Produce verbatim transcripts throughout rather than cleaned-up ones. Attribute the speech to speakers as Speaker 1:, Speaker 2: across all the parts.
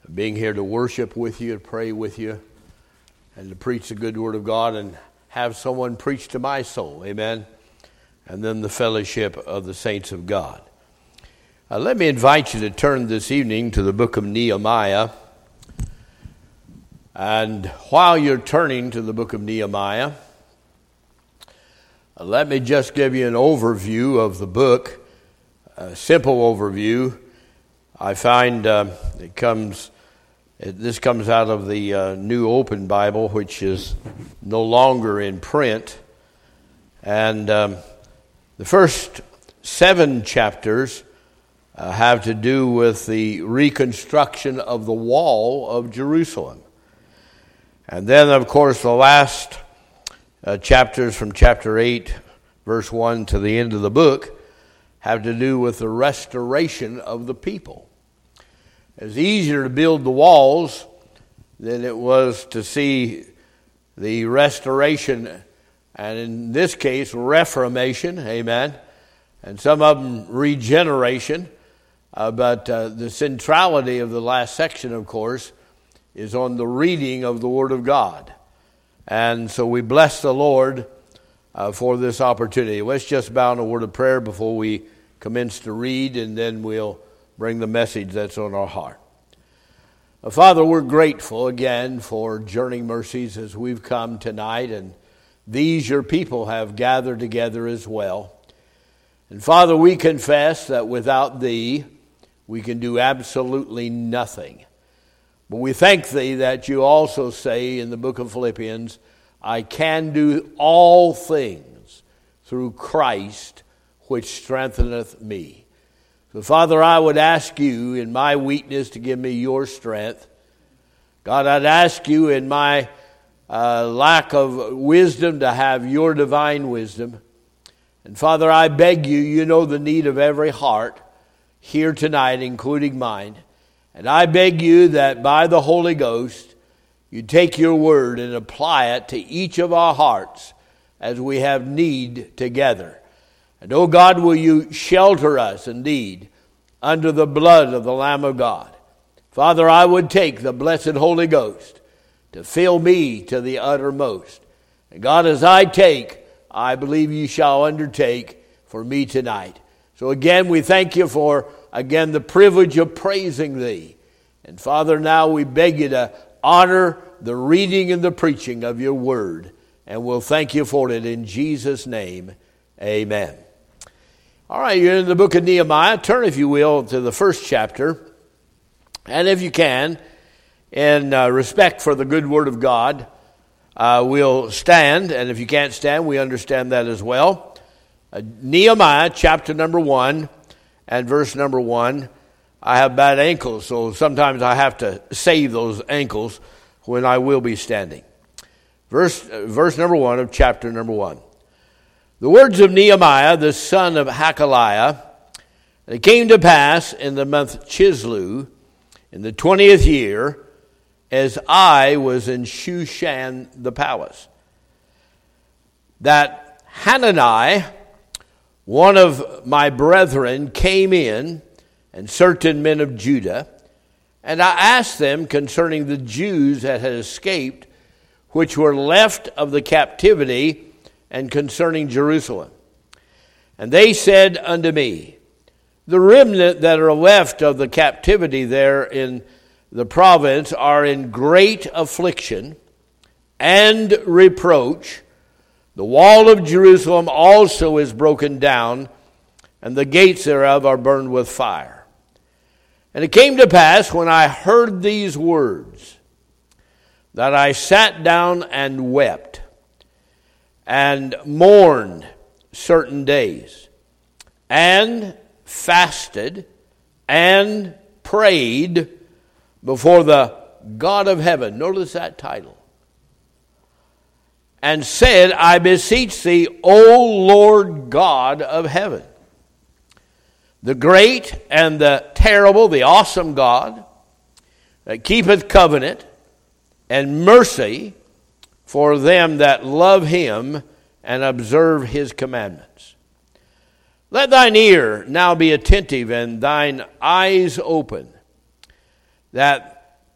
Speaker 1: being here to worship with you, to pray with you, and to preach the good word of God and have someone preach to my soul. Amen. And then the fellowship of the saints of God. Uh, let me invite you to turn this evening to the book of Nehemiah. And while you're turning to the book of Nehemiah, uh, let me just give you an overview of the book, a simple overview. I find uh, it comes, it, this comes out of the uh, New Open Bible, which is no longer in print. And um, the first seven chapters uh, have to do with the reconstruction of the wall of Jerusalem. And then, of course, the last uh, chapters from chapter eight, verse one to the end of the book have to do with the restoration of the people. It's easier to build the walls than it was to see the restoration, and in this case, reformation, amen, and some of them regeneration. Uh, but uh, the centrality of the last section, of course, is on the reading of the Word of God. And so we bless the Lord uh, for this opportunity. Let's just bow in a word of prayer before we commence to read, and then we'll bring the message that's on our heart. Uh, Father, we're grateful again for Journeying Mercies as we've come tonight, and these your people have gathered together as well. And Father, we confess that without Thee, we can do absolutely nothing. But we thank Thee that you also say in the book of Philippians, I can do all things through Christ which strengtheneth me. So Father, I would ask you in my weakness to give me your strength. God, I'd ask you in my uh, lack of wisdom to have your divine wisdom. And Father, I beg you, you know the need of every heart here tonight, including mine. And I beg you that by the Holy Ghost, you take your word and apply it to each of our hearts as we have need together. And, oh God, will you shelter us indeed under the blood of the Lamb of God. Father, I would take the blessed Holy Ghost to fill me to the uttermost. And God, as I take, I believe you shall undertake for me tonight. So again, we thank you for, again, the privilege of praising Thee. And Father, now we beg you to honor the reading and the preaching of your word. And we'll thank you for it in Jesus' name. Amen. All right, you're in the book of Nehemiah. Turn, if you will, to the first chapter. And if you can, in uh, respect for the good word of God, uh, we'll stand. And if you can't stand, we understand that as well. Uh, Nehemiah chapter number one and verse number one. I have bad ankles, so sometimes I have to save those ankles when I will be standing. Verse, uh, verse number one of chapter number one. The words of Nehemiah, the son of Hakaliah, it came to pass in the month Chislew, in the twentieth year, as I was in Shushan the palace, that Hanani, one of my brethren, came in, and certain men of Judah, and I asked them concerning the Jews that had escaped, which were left of the captivity, and concerning Jerusalem. And they said unto me, the remnant that are left of the captivity there in the province are in great affliction and reproach. The wall of Jerusalem also is broken down, and the gates thereof are burned with fire. And it came to pass, when I heard these words, that I sat down and wept, and mourned certain days, and fasted, and prayed before the God of heaven. Notice that title. And said, I beseech thee, O Lord God of heaven, the great and the terrible, the awesome God, that keepeth covenant and mercy for them that love him and observe his commandments. Let thine ear now be attentive and thine eyes open, that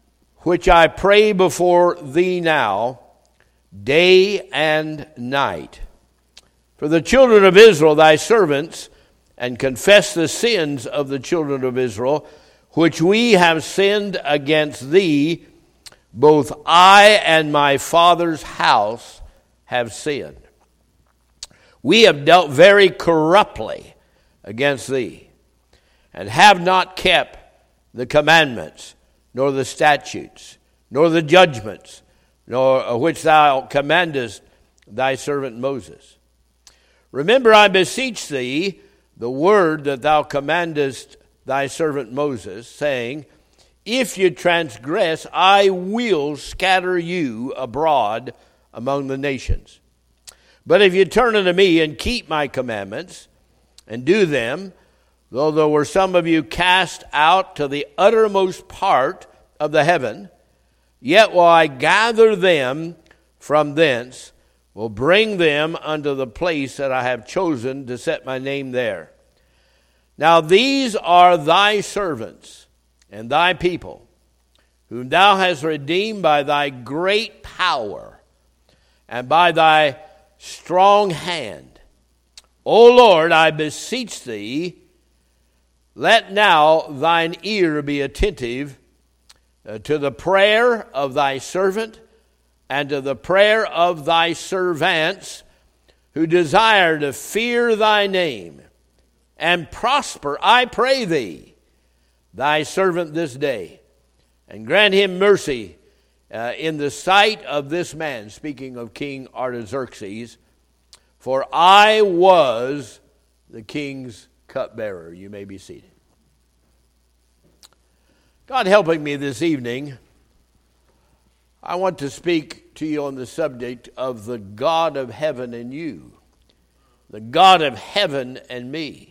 Speaker 1: which I pray before thee now, day and night, for the children of Israel, thy servants, and confess the sins of the children of Israel, which we have sinned against thee. Both I and my father's house have sinned. We have dealt very corruptly against thee, and have not kept the commandments, nor the statutes, nor the judgments, nor which thou commandest thy servant Moses. Remember, I beseech thee, the word that thou commandest thy servant Moses, saying, if you transgress, I will scatter you abroad among the nations. But if you turn unto me and keep my commandments and do them, though there were some of you cast out to the uttermost part of the heaven, yet will I gather them from thence, will bring them unto the place that I have chosen to set my name there. Now these are thy servants and thy people, whom thou hast redeemed by thy great power and by thy strong hand. O Lord, I beseech thee, let now thine ear be attentive uh, to the prayer of thy servant and to the prayer of thy servants who desire to fear thy name and prosper, I pray thee, thy servant this day, and grant him mercy uh, in the sight of this man, speaking of King Artaxerxes, for I was the king's cupbearer. You may be seated. God helping me this evening, I want to speak to you on the subject of the God of heaven and you, the God of heaven and me.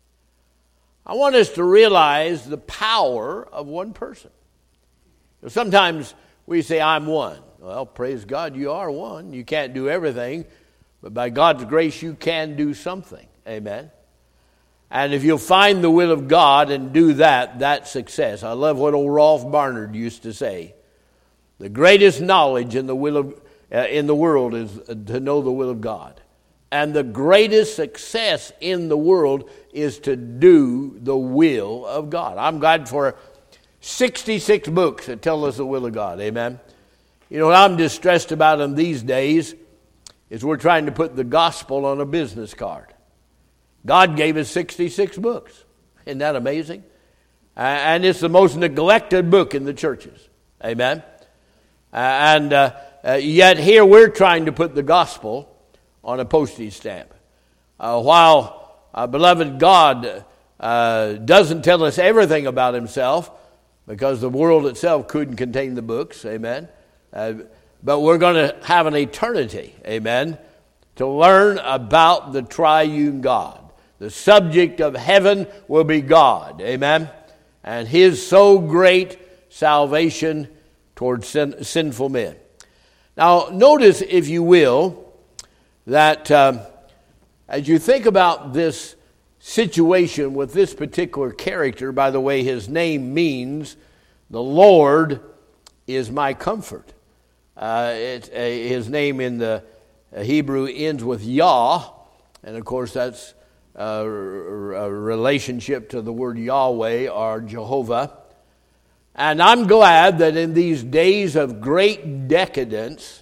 Speaker 1: I want us to realize the power of one person. Sometimes we say, I'm one. Well, praise God, you are one. You can't do everything, but by God's grace, you can do something. Amen. And if you'll find the will of God and do that, that's success. I love what old Rolf Barnard used to say. The greatest knowledge in the will of uh, in the world is to know the will of God. And the greatest success in the world is to do the will of God. I'm glad for sixty-six books that tell us the will of God. Amen. You know what I'm distressed about in these days is we're trying to put the gospel on a business card. God gave us sixty-six books. Isn't that amazing? And it's the most neglected book in the churches. Amen. And uh, uh, yet here we're trying to put the gospel on a postage stamp. Uh, while uh, beloved God uh, doesn't tell us everything about himself, because the world itself couldn't contain the books, amen. Uh, but we're going to have an eternity, amen, to learn about the triune God. The subject of heaven will be God, amen, and his so great salvation towards sin, sinful men. Now, notice, if you will, that um, as you think about this situation with this particular character, by the way, his name means the Lord is my comfort. Uh, it, uh, his name in the uh, Hebrew ends with Yah, and of course that's uh, a relationship to the word Yahweh or Jehovah. And I'm glad that in these days of great decadence,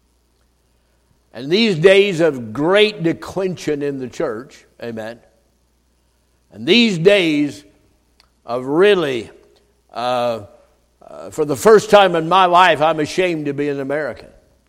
Speaker 1: and these days of great declension in the church, amen, and these days of really, uh, uh, for the first time in my life, I'm ashamed to be an American.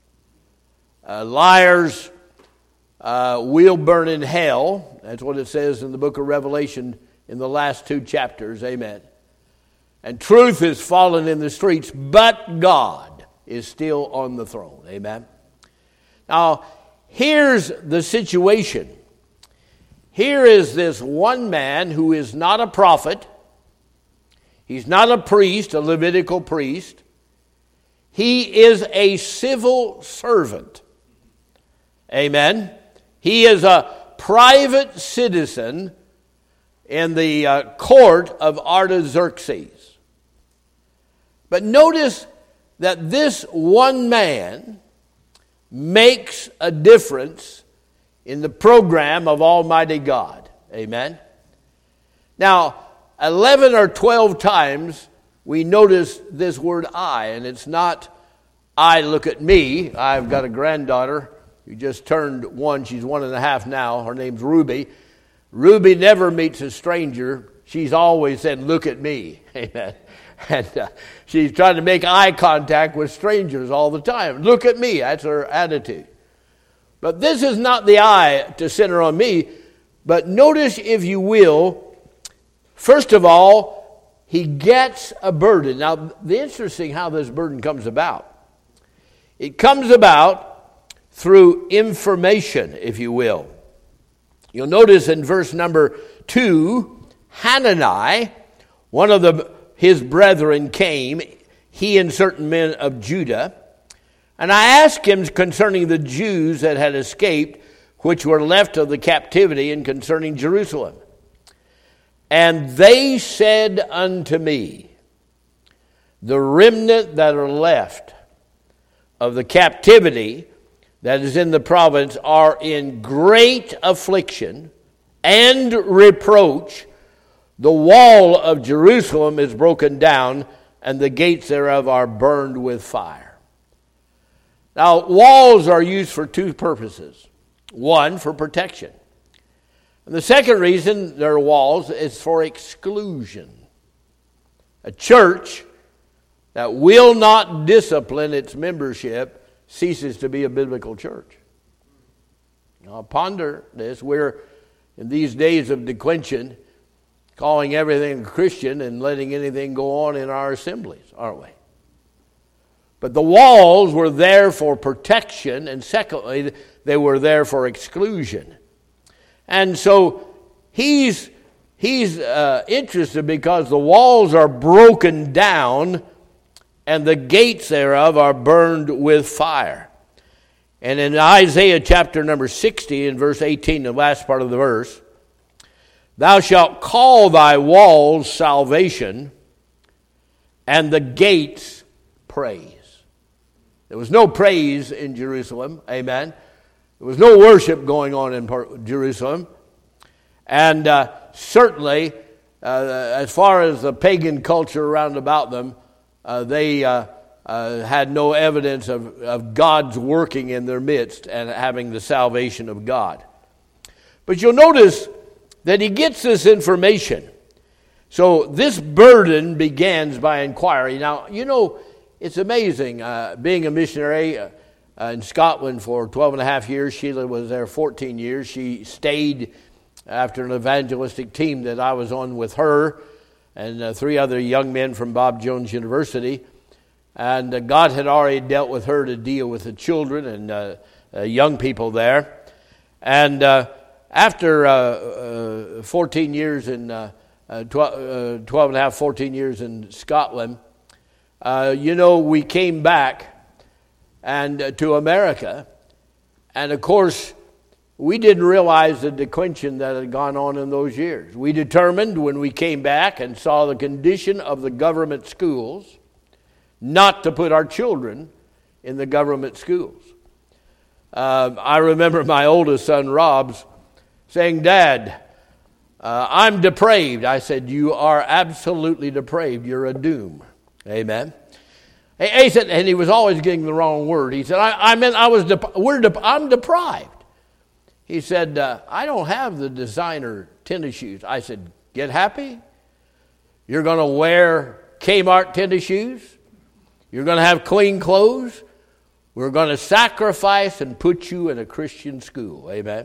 Speaker 1: Uh, liars uh, will burn in hell. That's what it says in the book of Revelation in the last two chapters, amen. And truth is fallen in the streets, but God is still on the throne, amen. Now, here's the situation. Here is this one man who is not a prophet. He's not a priest, a Levitical priest. He is a civil servant. Amen. He is a private citizen in the uh, court of Artaxerxes. But notice that this one man makes a difference in the program of Almighty God. Amen? Now, eleven or twelve times we notice this word I, and it's not I look at me. I've got a granddaughter who just turned one. She's one and a half now. Her name's Ruby. Ruby never meets a stranger. She's always said, look at me. Amen. And uh, she's trying to make eye contact with strangers all the time. Look at me. That's her attitude. But this is not the eye to center on me. But notice, if you will, first of all, he gets a burden. Now, the interesting how this burden comes about. It comes about through information, if you will. You'll notice in verse number two, Hanani, one of the, his brethren came, he and certain men of Judah, and I asked him concerning the Jews that had escaped, which were left of the captivity, and concerning Jerusalem. And they said unto me, the remnant that are left of the captivity that is in the province are in great affliction and reproach. The wall of Jerusalem is broken down, and the gates thereof are burned with fire. Now, walls are used for two purposes. One, for protection. And the second reason there are walls is for exclusion. A church that will not discipline its membership ceases to be a biblical church. Now, ponder this. We're in these days of declension, calling everything Christian and letting anything go on in our assemblies, aren't we? But the walls were there for protection, and secondly, they were there for exclusion. And so he's he's uh, interested because the walls are broken down and the gates thereof are burned with fire. And in Isaiah chapter number sixty, in verse eighteen, the last part of the verse, thou shalt call thy walls salvation, and the gates praise. There was no praise in Jerusalem, amen. There was no worship going on in Jerusalem. And uh, certainly, uh, as far as the pagan culture around about them, Uh, they uh, uh, had no evidence of, of God's working in their midst and having the salvation of God. But you'll notice that he gets this information. So this burden begins by inquiry. Now, you know, it's amazing. Uh, being a missionary uh, uh, in Scotland for twelve and a half years, Sheila was there fourteen years. She stayed after an evangelistic team that I was on with her and uh, three other young men from Bob Jones University. And uh, God had already dealt with her to deal with the children and uh, uh, young people there. And uh, after uh, uh, fourteen years in, uh, uh, twelve, uh, twelve and a half, fourteen years in Scotland, uh, you know, we came back and uh, to America. And of course, we didn't realize the declension that had gone on in those years. We determined when we came back and saw the condition of the government schools not to put our children in the government schools. Uh, I remember my oldest son, Rob's, saying, Dad, uh, I'm depraved. I said, you are absolutely depraved. You're a doom. Amen. He said, and he was always getting the wrong word. He said, I, I meant I was, dep- we're dep- I'm deprived. He said, uh, I don't have the designer tennis shoes. I said, get happy. You're going to wear Kmart tennis shoes. You're going to have clean clothes. We're going to sacrifice and put you in a Christian school. Amen.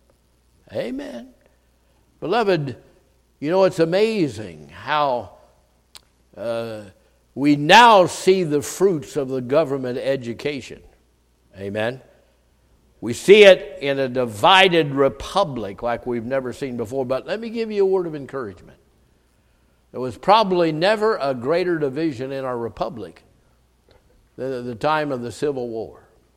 Speaker 1: Amen. Beloved, you know, it's amazing how uh, we now see the fruits of the government education. Amen. We see it in a divided republic like we've never seen before. But let me give you a word of encouragement. There was probably never a greater division in our republic than at the time of the Civil War.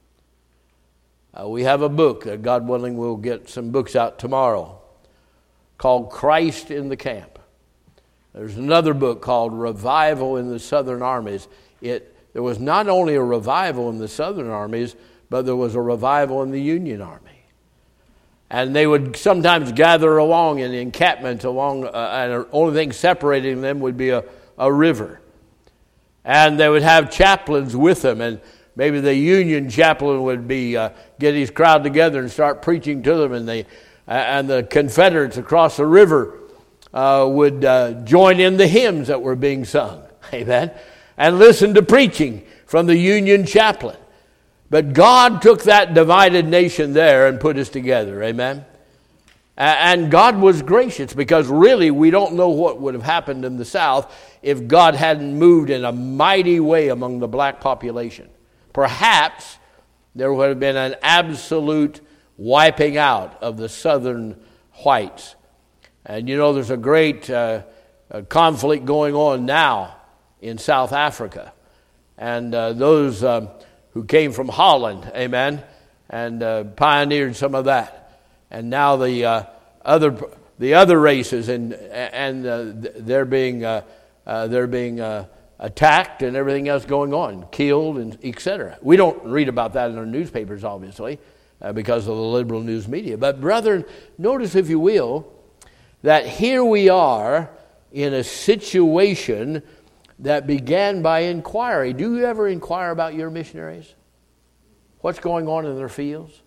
Speaker 1: Uh, we have a book that, God willing, we'll get some books out tomorrow called Christ in the Camp. There's another book called Revival in the Southern Armies. It there was not only a revival in the Southern armies, but there was a revival in the Union Army. And they would sometimes gather along in encampments along, uh, and the only thing separating them would be a, a river. And they would have chaplains with them, and maybe the Union chaplain would be uh, get his crowd together and start preaching to them, and they uh, and the Confederates across the river uh, would uh, join in the hymns that were being sung, amen, and listen to preaching from the Union chaplain. But God took that divided nation there and put us together, amen. And God was gracious, because really we don't know what would have happened in the South if God hadn't moved in a mighty way among the black population. Perhaps there would have been an absolute wiping out of the Southern whites. And you know, there's a great uh, a conflict going on now in South Africa. And uh, those um, who came from Holland, amen, and uh, pioneered some of that. And now the uh, other the other races, and and uh, they're being uh, uh, they're being uh, attacked, and everything else going on, killed, and et cetera. We don't read about that in our newspapers, obviously, uh, because of the liberal news media. But brethren, notice, if you will, that here we are in a situation that began by inquiry. Do you ever inquire about your missionaries? What's going on in their fields?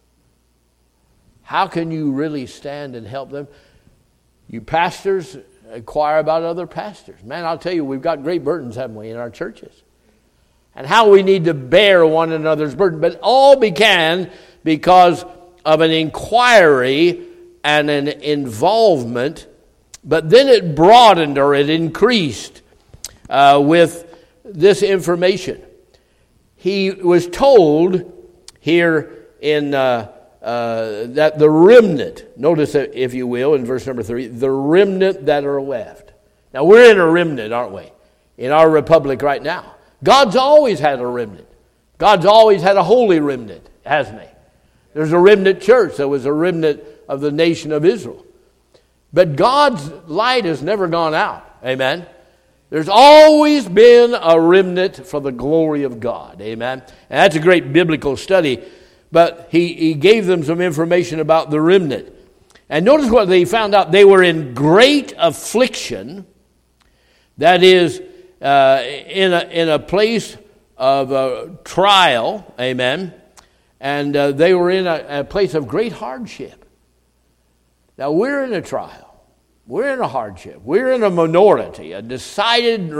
Speaker 1: How can you really stand and help them? You pastors inquire about other pastors. Man, I'll tell you, we've got great burdens, haven't we, in our churches? And how we need to bear one another's burden. But all began because of an inquiry and an involvement. But then it broadened, or it increased uh, with this information. He was told here in... Uh, Uh, that the remnant, notice that, if you will, in verse number three, the remnant that are left. Now, we're in a remnant, aren't we? In our republic right now. God's always had a remnant. God's always had a holy remnant, hasn't he? There's a remnant church. There was a remnant of the nation of Israel. But God's light has never gone out. Amen? There's always been a remnant for the glory of God. Amen? And that's a great biblical study. But he, he gave them some information about the remnant. And notice what they found out. They were in great affliction. That is, uh, in, a, in a place of uh, trial. Amen. And uh, they were in a, a place of great hardship. Now, we're in a trial. We're in a hardship. We're in a minority, a decided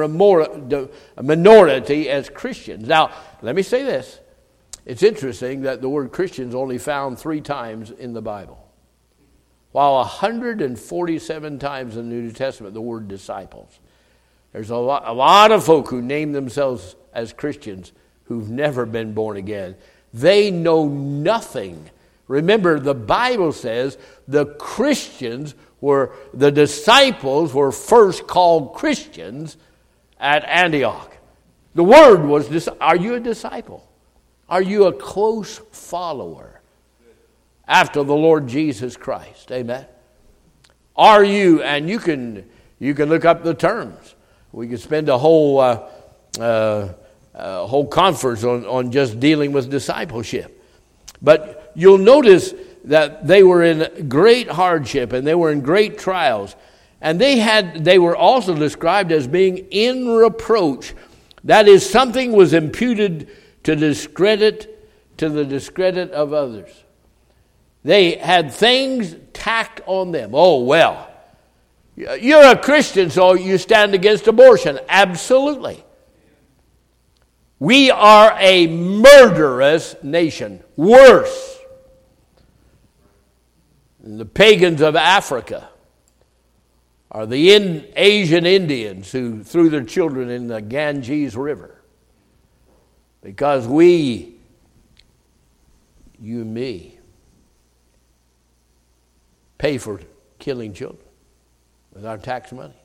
Speaker 1: minority as Christians. Now, let me say this. It's interesting that the word Christians only found three times in the Bible, while one hundred forty-seven times in the New Testament the word disciples. There's a lot, a lot of folk who name themselves as Christians who've never been born again. They know nothing. Remember, the Bible says the Christians were, the disciples were first called Christians at Antioch. The word was, are you a disciple? Are you a close follower after the Lord Jesus Christ? Amen. Are you, and you can you can look up the terms. We could spend a whole uh, uh, uh, whole conference on, on just dealing with discipleship. But you'll notice that they were in great hardship and they were in great trials. And they had they were also described as being in reproach. That is, something was imputed to discredit, to the discredit of others. They had things tacked on them. Oh, well, you're a Christian, so you stand against abortion. Absolutely. We are a murderous nation. Worse than the pagans of Africa are the in Asian Indians who threw their children in the Ganges River. Because we, you and me, pay for killing children with our tax money.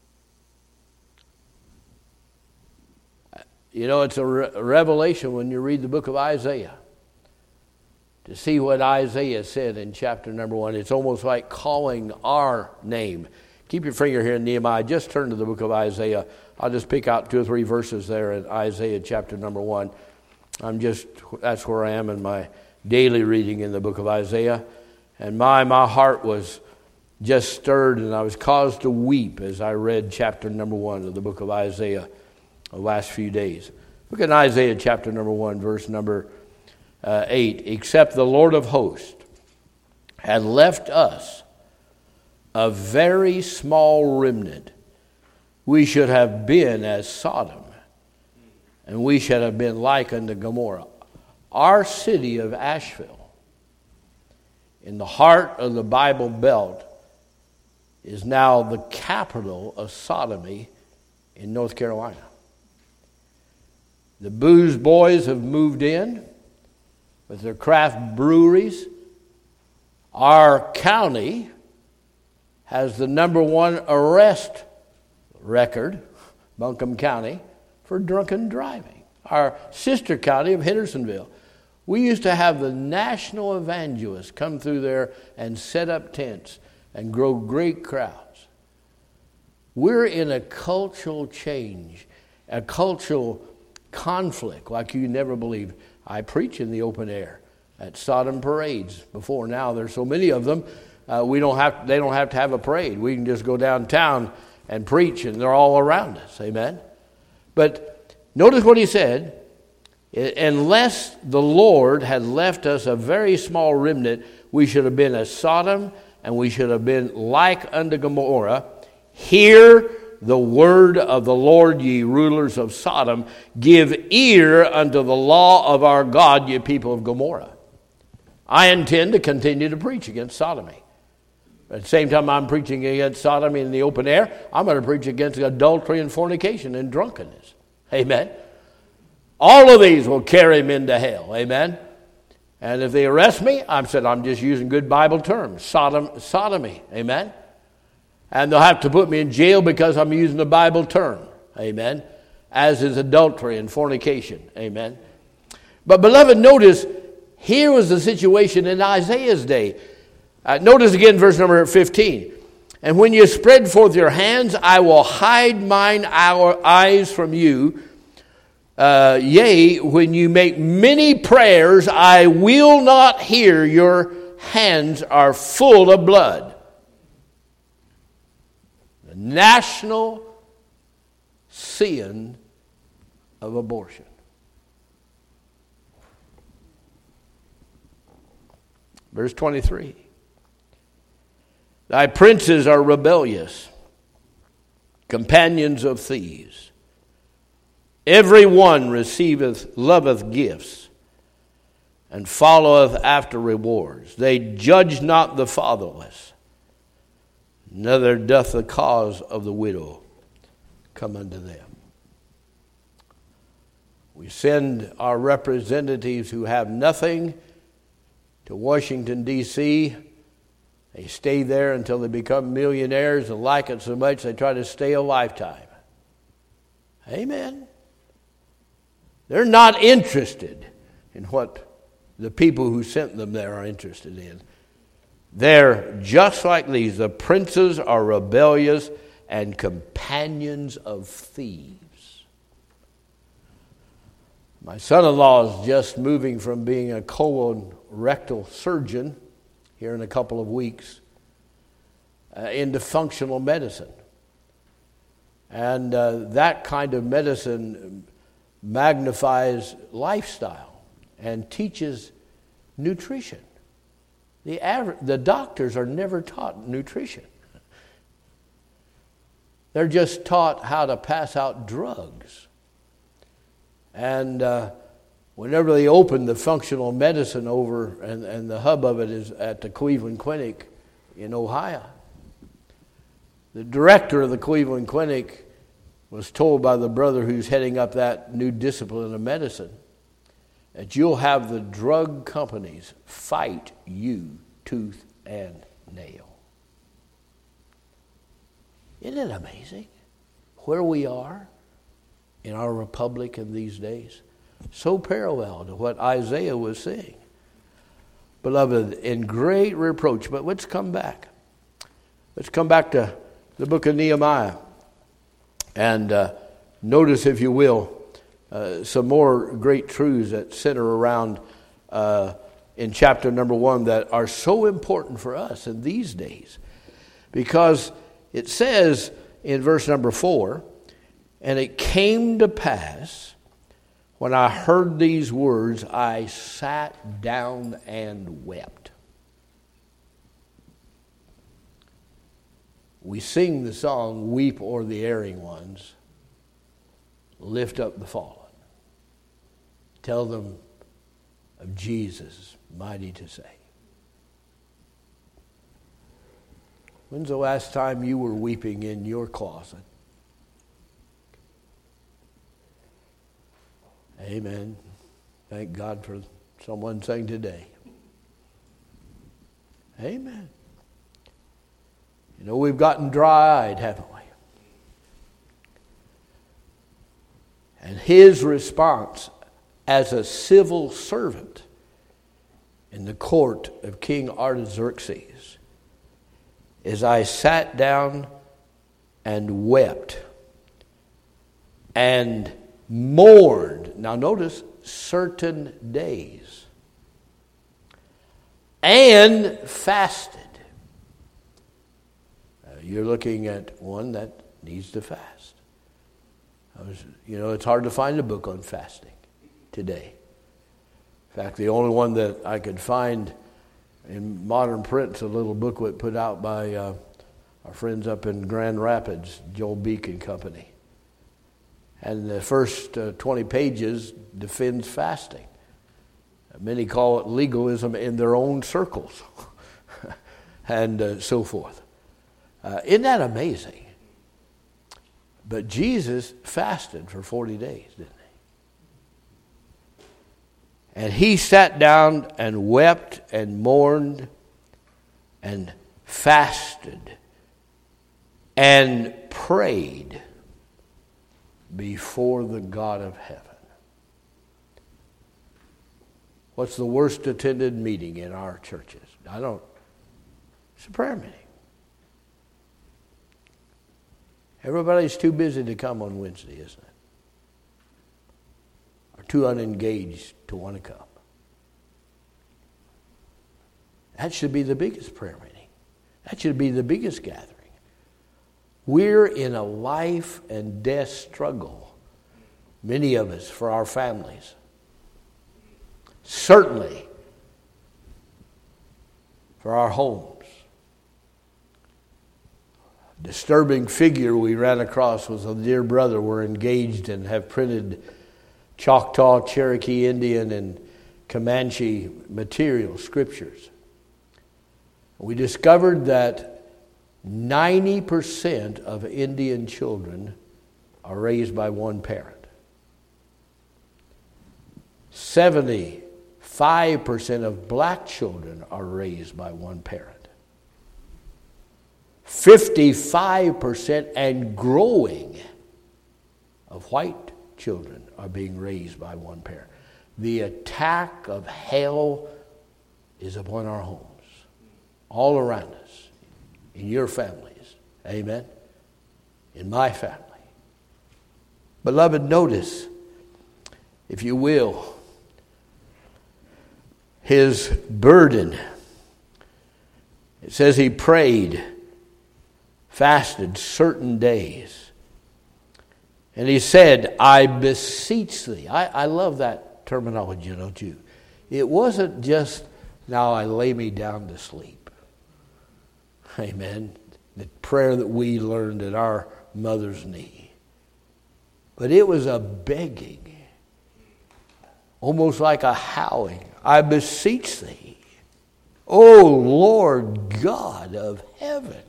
Speaker 1: You know, it's a, re- a revelation when you read the book of Isaiah. To see what Isaiah said in chapter number one, it's almost like calling our name. Keep your finger here in Nehemiah. Just turn to the book of Isaiah. I'll just pick out two or three verses there in Isaiah chapter number one. I'm just, that's where I am in my daily reading in the book of Isaiah. And my, my heart was just stirred, and I was caused to weep as I read chapter number one of the book of Isaiah the last few days. Look at Isaiah chapter number one, verse number uh, eight. Except the Lord of hosts had left us a very small remnant, we should have been as Sodom, and we should have been like unto Gomorrah. Our city of Asheville, in the heart of the Bible Belt, is now the capital of sodomy in North Carolina. The booze boys have moved in with their craft breweries. Our county has the number one arrest record, Buncombe County, for drunken driving. Our sister county of Hendersonville. We used to have the national evangelists come through there and set up tents and grow great crowds. We're in a cultural change, a cultural conflict like you never believe. I preach in the open air at Sodom parades before. Now there's so many of them. Uh, we don't have. They don't have to have a parade. We can just go downtown and preach, and they're all around us. Amen. But notice what he said. Unless the Lord had left us a very small remnant, we should have been as Sodom, and we should have been like unto Gomorrah. Hear the word of the Lord, ye rulers of Sodom. Give ear unto the law of our God, ye people of Gomorrah. I intend to continue to preach against sodomy. At the same time I'm preaching against sodomy in the open air, I'm going to preach against adultery and fornication and drunkenness. Amen. All of these will carry men to hell. Amen. And if they arrest me, I'm said I'm just using good Bible terms. Sodom, sodomy. Amen. And they'll have to put me in jail because I'm using the Bible term. Amen. As is adultery and fornication. Amen. But beloved, notice, here was the situation in Isaiah's day. Uh, notice again verse number fifteen. And when you spread forth your hands, I will hide mine our eyes from you. Uh, yea, when you make many prayers, I will not hear. Your hands are full of blood. The national sin of abortion. Verse twenty-three. Thy princes are rebellious, companions of thieves. Every one receiveth, loveth gifts, and followeth after rewards. They judge not the fatherless, neither doth the cause of the widow come unto them. We send our representatives who have nothing to Washington, D C They stay there until they become millionaires and like it so much they try to stay a lifetime. Amen. They're not interested in what the people who sent them there are interested in. They're just like these. The princes are rebellious and companions of thieves. My son-in-law is just moving from being a colon rectal surgeon here in a couple of weeks, uh, into functional medicine. And uh, that kind of medicine magnifies lifestyle and teaches nutrition. The aver- the doctors are never taught nutrition. They're just taught how to pass out drugs. And uh, whenever they open the functional medicine over, and, and the hub of it is at the Cleveland Clinic in Ohio, the director of the Cleveland Clinic was told by the brother who's heading up that new discipline of medicine that you'll have the drug companies fight you tooth and nail. Isn't it amazing where we are in our republic in these days? So parallel to what Isaiah was saying. Beloved, in great reproach. But let's come back. Let's come back to the book of Nehemiah. And uh, notice, if you will, uh, some more great truths that center around uh, in chapter number one that are so important for us in these days. Because it says in verse number four, and it came to pass, when I heard these words, I sat down and wept. We sing the song, Weep O'er the Erring Ones, lift up the fallen. Tell them of Jesus, mighty to save. When's the last time you were weeping in your closet? Amen. Thank God for someone saying today. Amen. You know, we've gotten dry-eyed, haven't we? And his response as a civil servant in the court of King Artaxerxes is, I sat down and wept and mourned. Now notice, certain days. And fasted. Uh, you're looking at one that needs to fast. I was, you know, it's hard to find a book on fasting today. In fact, the only one that I could find in modern print is a little booklet put out by uh, our friends up in Grand Rapids, Joel Beek and Company. And the first uh, twenty pages defends fasting. Many call it legalism in their own circles and uh, so forth. Uh, isn't that amazing? But Jesus fasted for forty days, didn't he? And he sat down and wept and mourned and fasted and prayed before the God of heaven. What's the worst attended meeting in our churches? I don't. It's a prayer meeting. Everybody's too busy to come on Wednesday, isn't it? Or too unengaged to want to come. That should be the biggest prayer meeting. That should be the biggest gathering. We're in a life and death struggle, many of us, for our families. Certainly for our homes. Disturbing figure we ran across was a dear brother. We're engaged and have printed Choctaw, Cherokee, Indian, and Comanche material, scriptures. We discovered that ninety percent of Indian children are raised by one parent. seventy-five percent of black children are raised by one parent. fifty-five percent and growing of white children are being raised by one parent. The attack of hell is upon our homes, all around us, in your families. Amen? In my family. Beloved, notice, if you will, his burden. It says he prayed, fasted certain days. And he said, I beseech thee. I, I love that terminology, don't you? It wasn't just, now I lay me down to sleep. Amen. The prayer that we learned at our mother's knee. But it was a begging, almost like a howling. I beseech thee, O Lord God of heaven.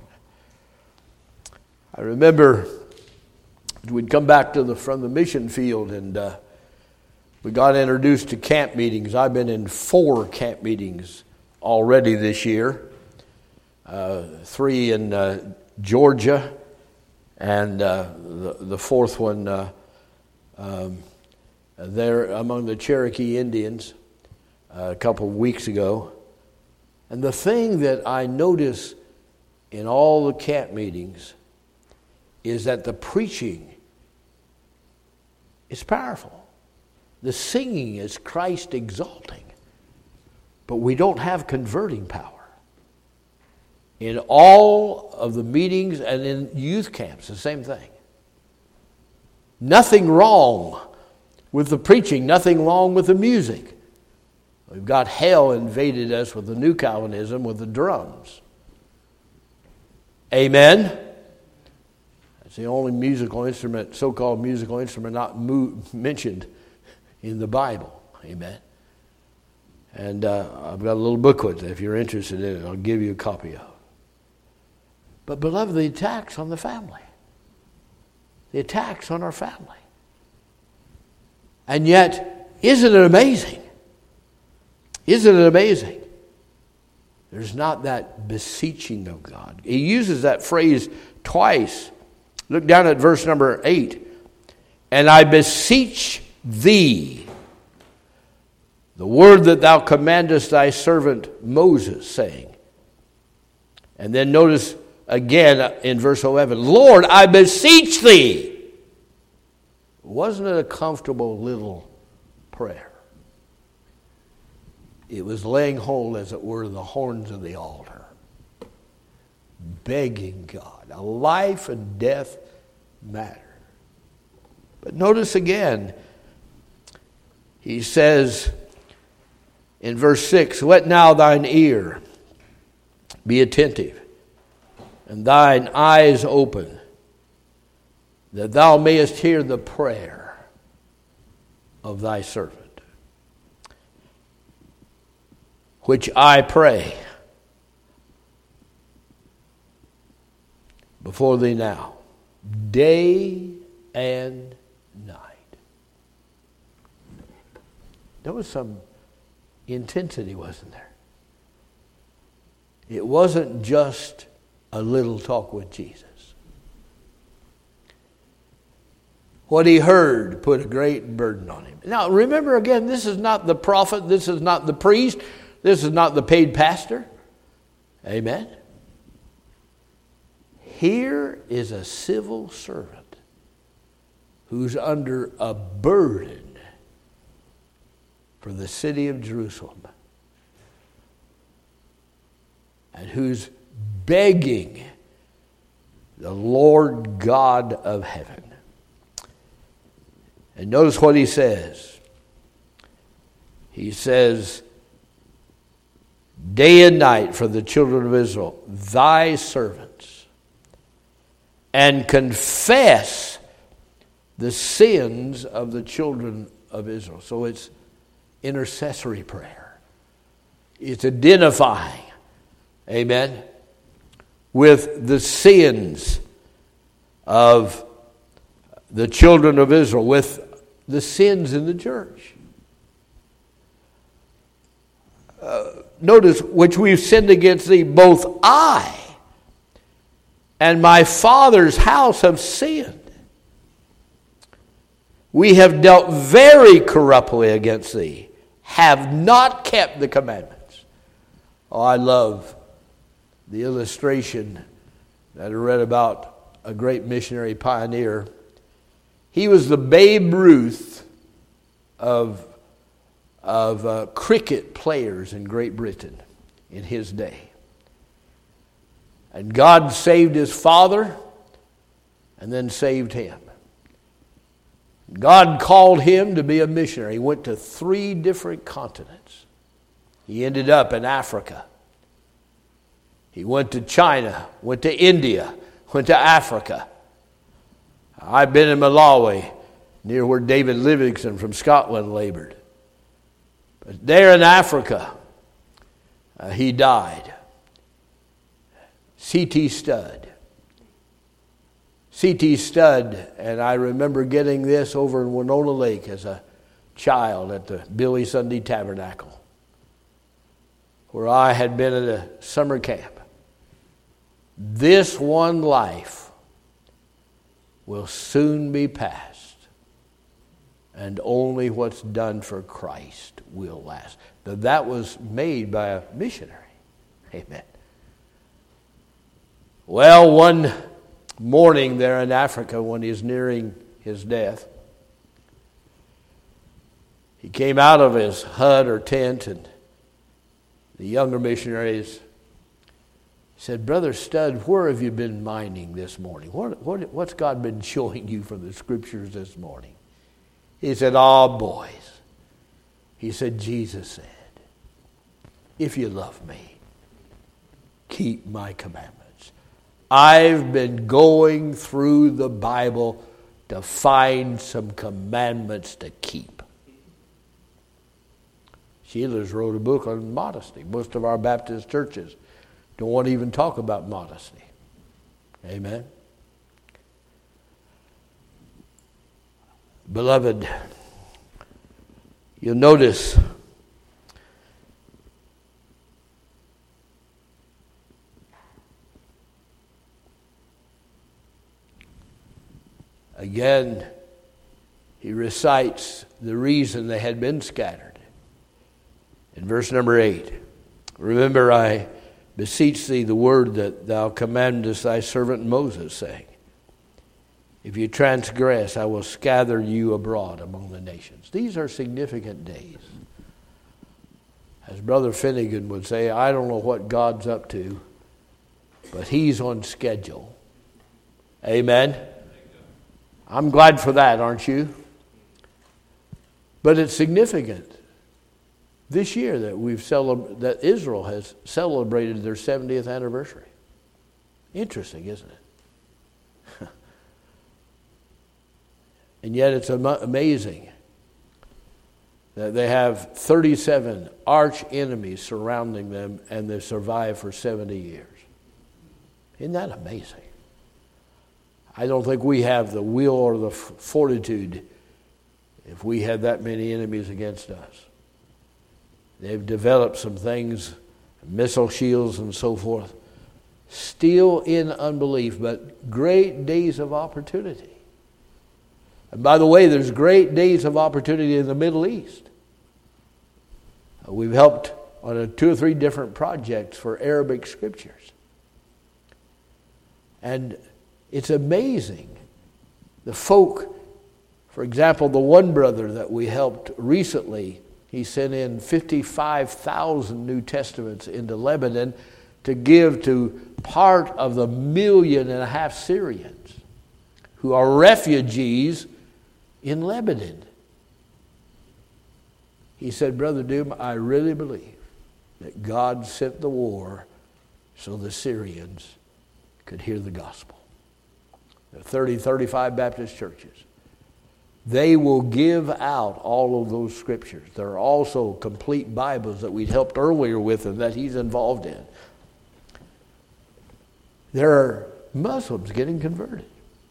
Speaker 1: I remember we'd come back to the from the mission field, and uh, we got introduced to camp meetings. I've been in four camp meetings already this year. Uh, three in uh, Georgia, and uh, the, the fourth one uh, um, there among the Cherokee Indians uh, a couple of weeks ago. And the thing that I notice in all the camp meetings is that the preaching is powerful. The singing is Christ exalting. But we don't have converting power. In all of the meetings and in youth camps, the same thing. Nothing wrong with the preaching, nothing wrong with the music. We've got hell invaded us with the new Calvinism, with the drums. Amen? That's the only musical instrument, so-called musical instrument, not mo- mentioned in the Bible. Amen? And uh, I've got a little booklet. If you're interested in it, I'll give you a copy of it. But beloved, the attacks on the family. The attacks on our family. And yet, isn't it amazing? Isn't it amazing? There's not that beseeching of God. He uses that phrase twice. Look down at verse number eight. And I beseech thee, the word that thou commandest thy servant Moses, saying. And then notice again in verse eleven, Lord, I beseech thee. Wasn't it a comfortable little prayer? It was laying hold, as it were, of the horns of the altar. Begging God, a life and death matter. But notice again, he says in verse six, let now thine ear be attentive, and thine eyes open, that thou mayest hear the prayer of thy servant, which I pray before thee now, day and night. There was some intensity, wasn't there? It wasn't just a little talk with Jesus. What he heard put a great burden on him. Now, remember again, this is not the prophet, this is not the priest, this is not the paid pastor. Amen? Here is a civil servant who's under a burden for the city of Jerusalem and who's begging the Lord God of heaven. And notice what he says. He says, day and night for the children of Israel, thy servants, and confess the sins of the children of Israel. So it's intercessory prayer. It's identifying, amen, with the sins of the children of Israel, with the sins in the church. Uh, notice, which we've sinned against thee, both I and my father's house have sinned. We have dealt very corruptly against thee, have not kept the commandments. Oh, I love the illustration that I read about a great missionary pioneer. He was the Babe Ruth of, of uh, cricket players in Great Britain in his day. And God saved his father and then saved him. God called him to be a missionary. He went to three different continents. He ended up in Africa. He went to China, went to India, went to Africa. I've been in Malawi, near where David Livingstone from Scotland labored. But there in Africa, uh, he died. C T Studd. C T Studd, and I remember getting this over in Winona Lake as a child at the Billy Sunday Tabernacle, where I had been at a summer camp. This one life will soon be past, and only what's done for Christ will last. Now, that was made by a missionary. Amen. Well, one mourning there in Africa when he's nearing his death. He came out of his hut or tent, and the younger missionaries said, "Brother Studd, where have you been mining this morning? What, what, what's God been showing you from the scriptures this morning?" He said, "Oh, boys." He said, "Jesus said, if you love me, keep my commandments." I've been going through the Bible to find some commandments to keep. Sheila's wrote a book on modesty. Most of our Baptist churches don't want to even talk about modesty. Amen. Beloved, you'll notice again, he recites the reason they had been scattered. In verse number eight, "Remember, I beseech thee the word that thou commandest thy servant Moses, saying, if you transgress, I will scatter you abroad among the nations." These are significant days. As Brother Finnegan would say, I don't know what God's up to, but he's on schedule. Amen. I'm glad for that, aren't you? But it's significant this year that we've celebra- that Israel has celebrated their seventieth anniversary. Interesting, isn't it? And yet it's am- amazing that they have thirty-seven arch enemies surrounding them, and they've survived for seventy years. Isn't that amazing? I don't think we have the will or the f- fortitude if we had that many enemies against us. They've developed some things, missile shields and so forth, still in unbelief, but great days of opportunity. And by the way, there's great days of opportunity in the Middle East. We've helped on a two or three different projects for Arabic scriptures. And it's amazing. The folk, for example, the one brother that we helped recently, he sent in fifty-five thousand New Testaments into Lebanon to give to part of the million and a half Syrians who are refugees in Lebanon. He said, "Brother Doom, I really believe that God sent the war so the Syrians could hear the gospel." There are thirty, thirty-five Baptist churches. They will give out all of those scriptures. There are also complete Bibles that we helped earlier with and that he's involved in. There are Muslims getting converted.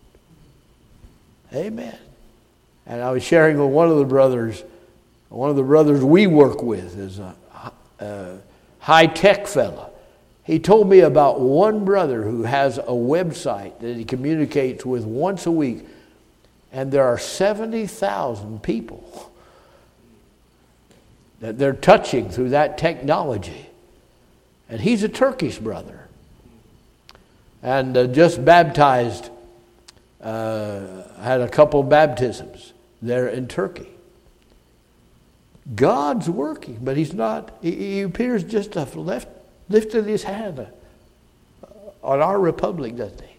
Speaker 1: Amen. And I was sharing with one of the brothers, one of the brothers we work with is a, a high-tech fella. He told me about one brother who has a website that he communicates with once a week, and there are seventy thousand people that they're touching through that technology. And he's a Turkish brother. And uh, just baptized, uh, had a couple baptisms there in Turkey. God's working, but he's not, he, he appears just to have left, lifted his hand on our republic, doesn't he?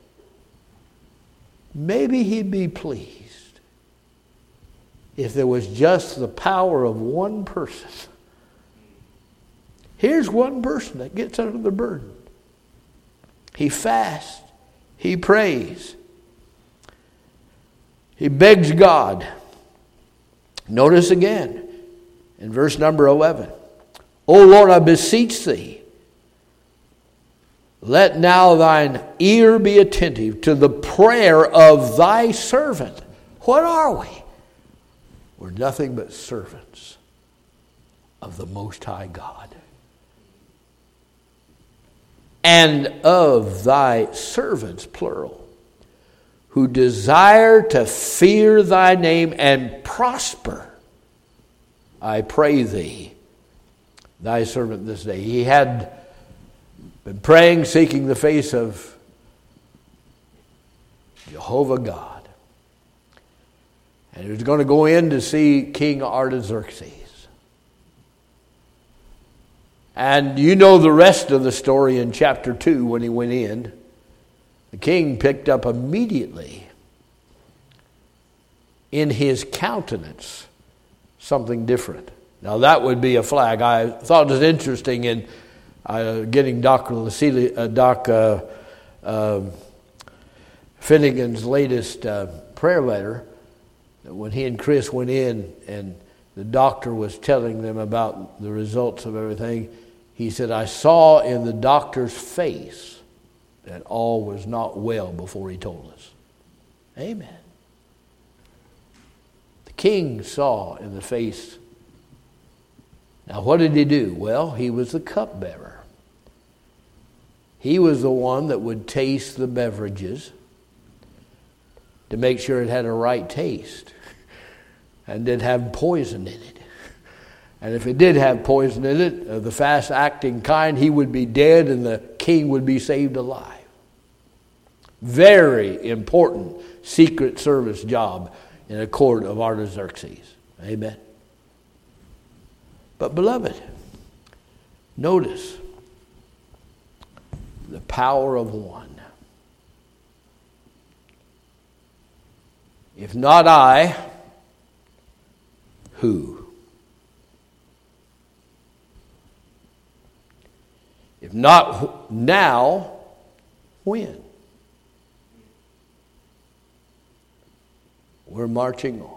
Speaker 1: Maybe he'd be pleased if there was just the power of one person. Here's one person that gets under the burden. He fasts. He prays. He begs God. Notice again in verse number eleven. "O Lord, I beseech thee, let now thine ear be attentive to the prayer of thy servant." What are we? We're nothing but servants of the Most High God. "And of thy servants," plural, "who desire to fear thy name and prosper, I pray thee, thy servant this day." He had been praying, seeking the face of Jehovah God. And he was going to go in to see King Artaxerxes. And you know the rest of the story in chapter two when he went in. The king picked up immediately in his countenance something different. Now that would be a flag. I thought it was interesting in uh, getting Doctor Lasili, uh, Doc uh, uh, Finnegan's latest uh, prayer letter. When he and Chris went in and the doctor was telling them about the results of everything, he said, I saw in the doctor's face that all was not well before he told us. Amen. The king saw in the face. Now what did he do? Well, he was the cupbearer. He was the one that would taste the beverages to make sure it had a right taste and didn't have poison in it. And if it did have poison in it, uh, the fast-acting kind, he would be dead and the king would be saved alive. Very important Secret Service job in a court of Artaxerxes. Amen. But beloved, notice the power of one. If not I, who? If not now, when? We're marching on.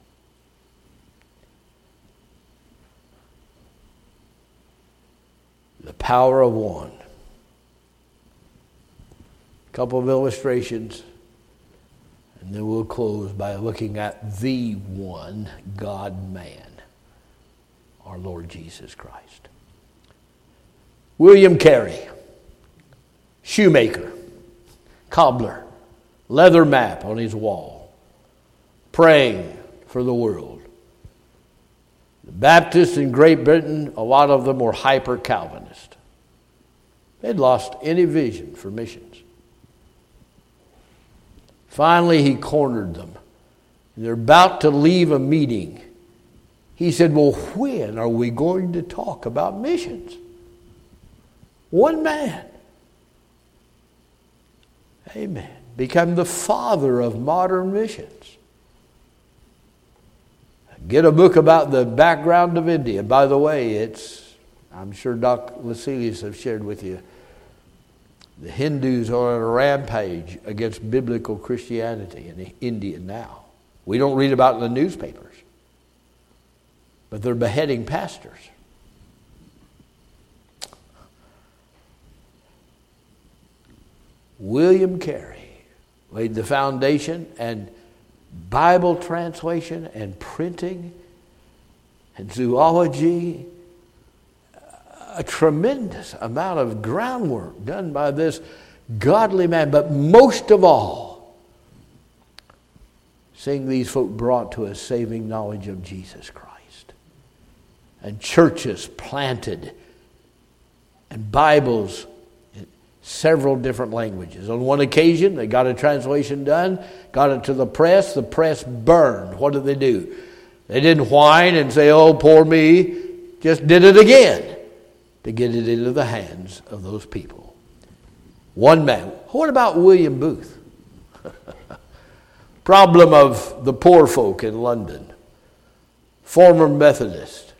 Speaker 1: The power of one. A couple of illustrations. And then we'll close by looking at the one God-man, our Lord Jesus Christ. William Carey, shoemaker, cobbler, leather map on his wall, praying for the world. The Baptists in Great Britain, a lot of them were hyper-Calvinist. They'd lost any vision for missions. Finally, he cornered them. They're about to leave a meeting. He said, well, when are we going to talk about missions? One man. Amen. Become the father of modern missions. Get a book about the background of India. By the way, it's, I'm sure Doctor Lasilius have shared with you, the Hindus are on a rampage against biblical Christianity in India now. We don't read about it in the newspapers. But they're beheading pastors. William Carey laid the foundation, and Bible translation and printing and zoology, a tremendous amount of groundwork done by this godly man. But most of all, seeing these folk brought to a saving knowledge of Jesus Christ. And churches planted. And Bibles in several different languages. On one occasion, they got a translation done, got it to the press. The press burned. What did they do? They didn't whine and say, oh, poor me. Just did it again to get it into the hands of those people. One man. What about William Booth? Problem of the poor folk in London. Former Methodist.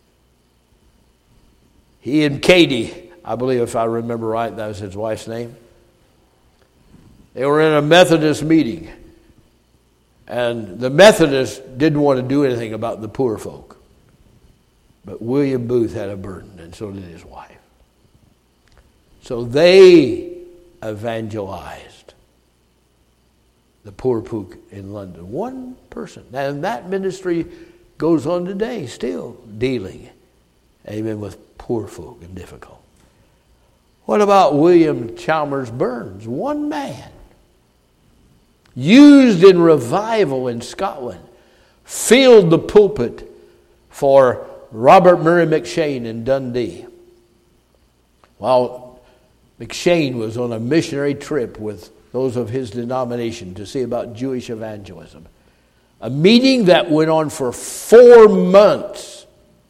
Speaker 1: He and Katie, I believe if I remember right, that was his wife's name. They were in a Methodist meeting. And the Methodists didn't want to do anything about the poor folk. But William Booth had a burden, and so did his wife. So they evangelized the poor folk in London. One person. And that ministry goes on today, still dealing, amen, with poor folk and difficult. What about William Chalmers Burns? One man. Used in revival in Scotland. Filled the pulpit for Robert Murray McShane in Dundee. While McShane was on a missionary trip with those of his denomination, to see about Jewish evangelism. A meeting that went on for four months.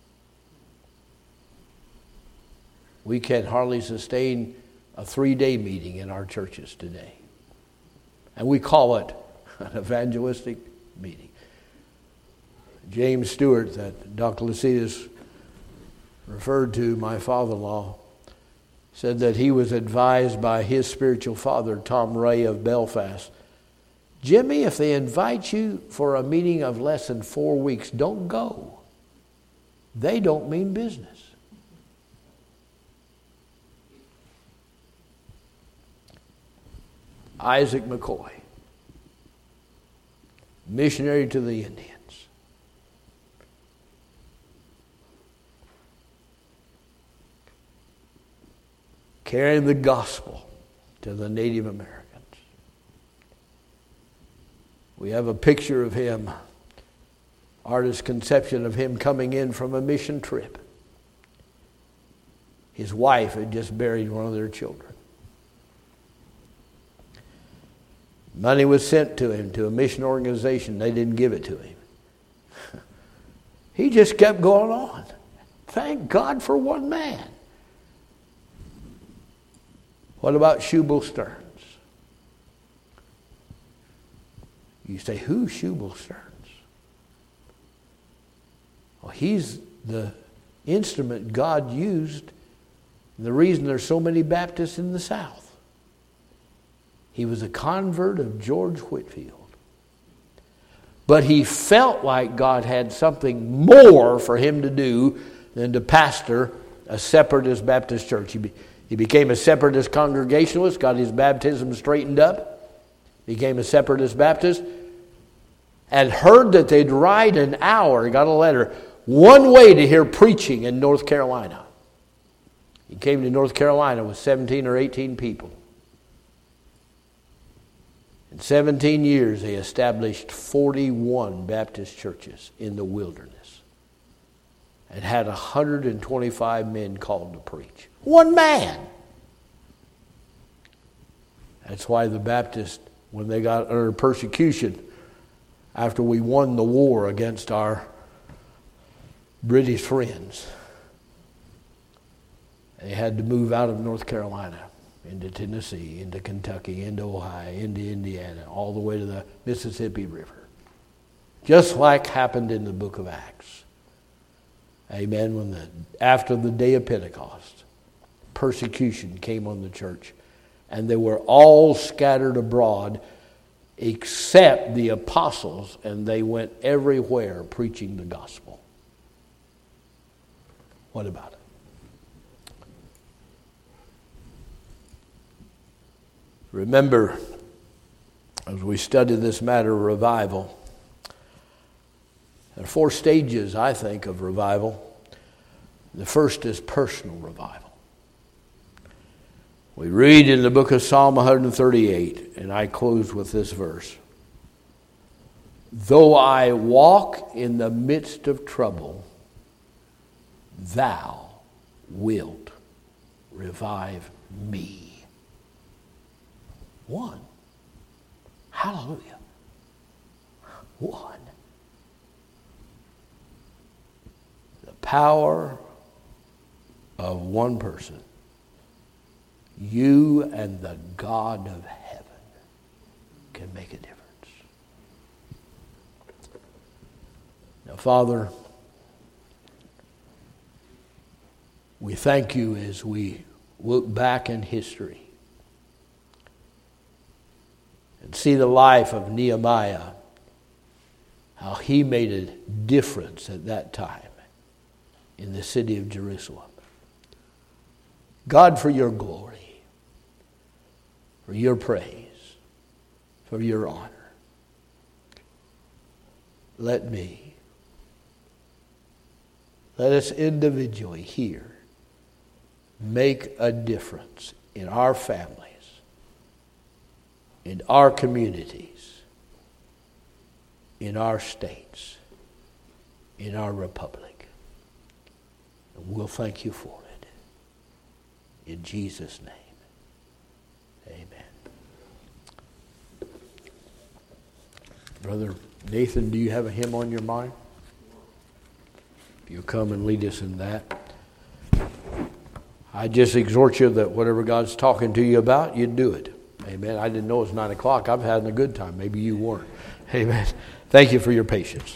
Speaker 1: We can hardly sustain a three-day meeting in our churches today. And we call it an evangelistic meeting. James Stewart, that Doctor Lycidas referred to, my father-in-law, said that he was advised by his spiritual father, Tom Ray of Belfast, Jimmy, if they invite you for a meeting of less than four weeks, don't go. They don't mean business. Isaac McCoy, missionary to the Indians. Carrying the gospel to the Native Americans. We have a picture of him, artist's conception of him coming in from a mission trip. His wife had just buried one of their children. Money was sent to him, to a mission organization. They didn't give it to him. He just kept going on. Thank God for one man. What about Shubal Stearns? You say, who's Shubal Stearns? Well, he's the instrument God used. The reason there's so many Baptists in the South. He was a convert of George Whitefield. But he felt like God had something more for him to do than to pastor a separatist Baptist church. He, be, he became a separatist Congregationalist, got his baptism straightened up, became a separatist Baptist, and heard that they'd ride an hour, he got a letter, one way to hear preaching in North Carolina. He came to North Carolina with seventeen or eighteen people. In seventeen years, they established forty-one Baptist churches in the wilderness and had one hundred twenty-five men called to preach. One man! That's why the Baptists, when they got under persecution, after we won the war against our British friends, they had to move out of North Carolina into Tennessee, into Kentucky, into Ohio, into Indiana, all the way to the Mississippi River. Just like happened in the book of Acts. Amen. When the after the day of Pentecost, persecution came on the church, and they were all scattered abroad except the apostles, and they went everywhere preaching the gospel. What about it? Remember, as we study this matter of revival, there are four stages, I think, of revival. The first is personal revival. We read in the book of Psalm one thirty-eight, and I close with this verse. Though I walk in the midst of trouble, thou wilt revive me. One. Hallelujah. One. The power of one person. You and the God of heaven can make a difference. Now, Father, we thank you as we look back in history and see the life of Nehemiah, how he made a difference at that time in the city of Jerusalem. God, for your glory, for your praise, for your honor, let me, let us individually here make a difference in our families, in our communities, in our states, in our republic. And we'll thank you for it. In Jesus' name, amen. Brother Nathan, do you have a hymn on your mind? If you'll come and lead us in that. I just exhort you that whatever God's talking to you about, you do it. Amen. I didn't know it was nine o'clock. I've had a good time. Maybe you weren't. Amen. Thank you for your patience.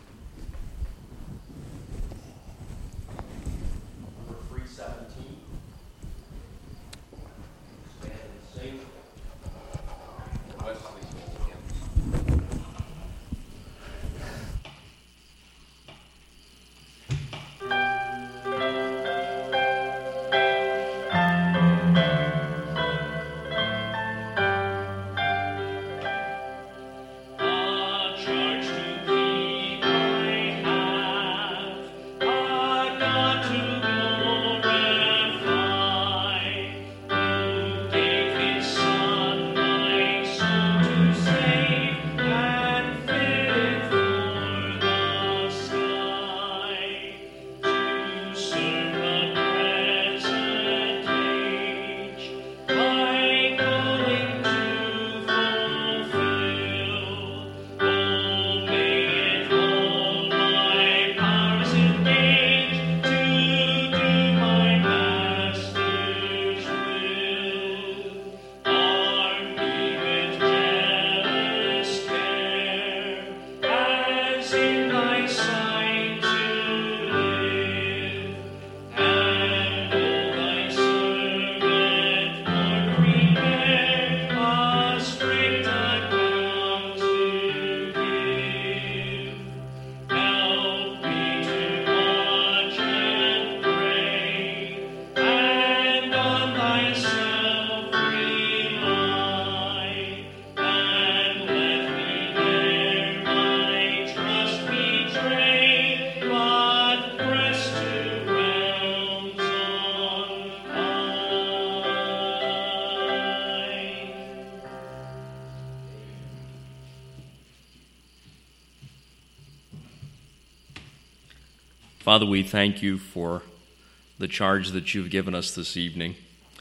Speaker 2: Father, we thank you for the charge that you've given us this evening.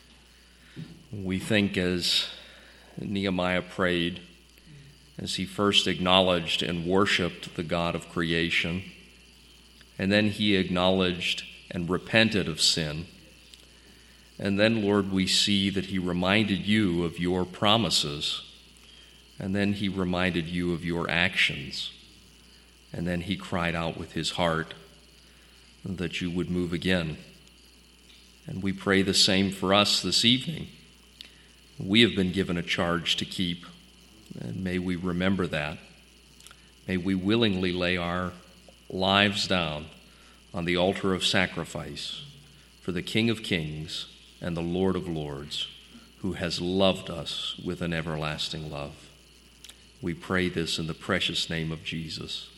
Speaker 2: We think as Nehemiah prayed, as he first acknowledged and worshiped the God of creation, and then he acknowledged and repented of sin. And then, Lord, we see that he reminded you of your promises, and then he reminded you of your actions, and then he cried out with his heart that you would move again. And we pray the same for us this evening. We have been given a charge to keep, and may we remember that. May we willingly lay our lives down on the altar of sacrifice for the King of Kings and the Lord of Lords, who has loved us with an everlasting love. We pray this in the precious name of Jesus.